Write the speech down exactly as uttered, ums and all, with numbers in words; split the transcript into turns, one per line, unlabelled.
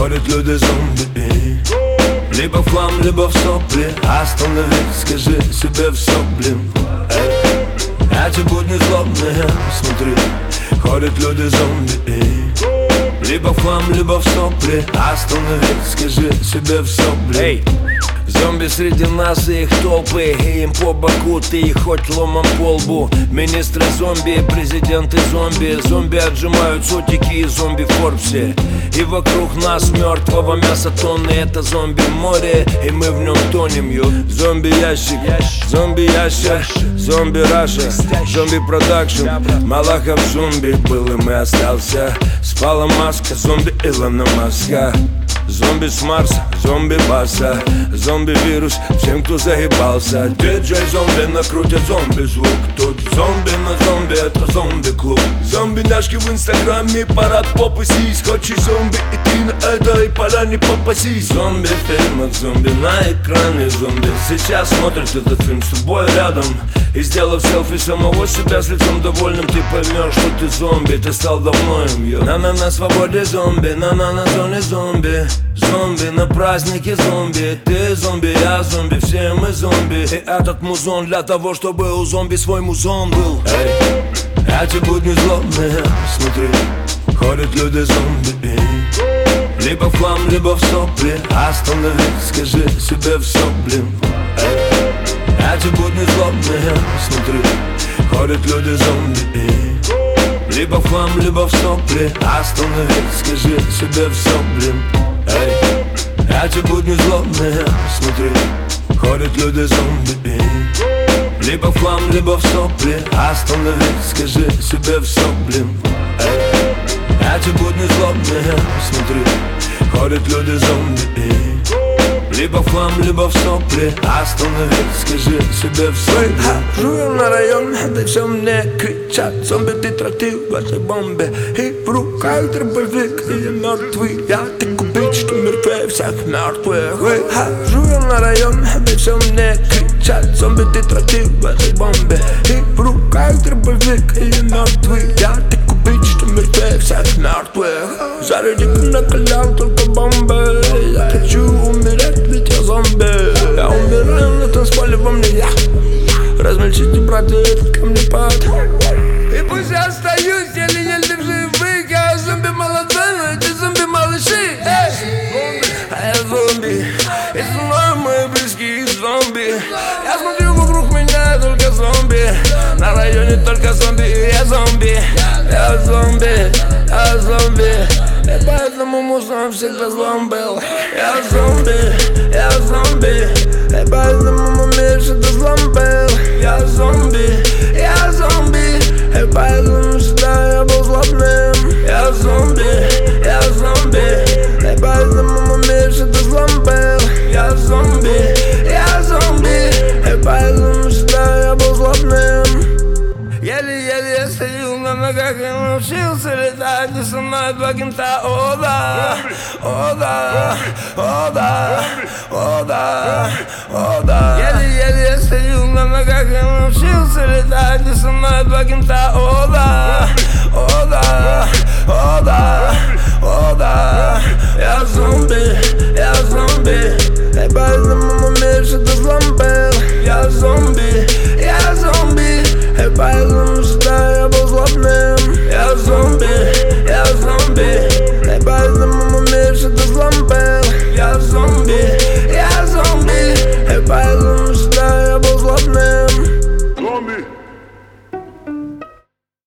ходят люди-зомби. Либо в хлам, либо в сопли. Остановись, скажи себе все, блин. Эй, эти будни злобные, смотри, ходят люди-зомби. Либо в хлам, либо в сопли. Остановись, скажи себе все, блин. Эй, зомби среди нас и их толпы, и им по боку ты и хоть ломом по лбу. Министры зомби, президенты зомби. Зомби отжимают сотики и зомби в Форбсе. И вокруг нас мертвого мяса тонны. Это зомби-море, и мы в нем тонем, ё. Зомби-ящик, зомби-ящик, зомби-раша, зомби-продакшн. Малахов зомби был им и остался. Спала маска, зомби Илона Маска. Зомби с Марса, зомби баса, зомби-вирус всем, кто заебался. Диджей зомби накрутит зомби-звук. Тут зомби на зомби, это зомби-клуб. Зомби-няшки в инстаграме, парад попы сись. Хочешь зомби, и ты на этой поляне попасись. Зомби в фильмах, зомби на экране, зомби сейчас смотрит этот фильм с тобой рядом. И сделав селфи самого себя с лицом довольным, ты поймешь, что ты зомби, ты стал давно им, ё. На-на на свободе зомби, на-на на зоне зомби. Зомби на празднике зомби. Ты зомби, я зомби, все мы зомби. И этот музон для того, чтобы у зомби свой музон был. Эй, эти будни злобные, смотри, ходят люди-зомби. Либо в хлам, либо в сопли. Остановись, скажи себе все, блин. Эй, эти будни злобные, смотри, ходят люди-зомби. Либо в хлам, либо в сопли. Остановись, скажи себе все, блин. Эй, эти будни злобные, смотри, ходят люди-зомби. Либо в хлам, либо в сопли. Остановись, скажи себе все, блин. Эй, эти будни злобные, смотри, ходят люди-зомби. Либо в хлам, либо в сопли. Остановись, скажи себе все.
Хожу я на район, да все мне кричат: зомби, ты трактир в этой бомбе. И в руках дробовик, и я мертвый. Я так убить, что мертвее всех мертвых. Хожу я на район, да все мне кричат: зомби, ты трактир в этой бомбе. И в руках дробовик, и я мертвый. Я так убить, что мертвее всех мертвых. Зарядик накалял только бомбы. Я хочу умереть, ведь я зомби. Я умираю на танцполе, во мне я. Размельчите, братья, этот камнепад. И пусть я остаюсь еле-еле в живых. Я зомби молодой, но эти зомби-малыши. А я зомби, и со мной мои близкие зомби. Я смотрю, вокруг меня только зомби. На районе только зомби, и я зомби. Я зомби, я зомби. И поэтому музон всегда злом был. Я зомби, я зомби. И поэтому мой мир всегда злом был. Я зомби, я зомби. И поэтому всегда я был злобным. Я зомби, я зомби. И поэтому мой мир всегда злом был. Я зомби, я зомби. И поэтому всегда я был злобным. Еле-еле я стою на ногах и научился летать. И со мной два кента, о да, о да, о да, о да, о да. Еле-еле я стою на ногах и научился летать. И со мной два кента, о да, о да, о да, о да. Я зомби, я зомби. И поэтому мой мир всегда злом был. Я зомби, я зомби. И поэтому всегда я был злобным. Я зомби, я зомби. И поэтому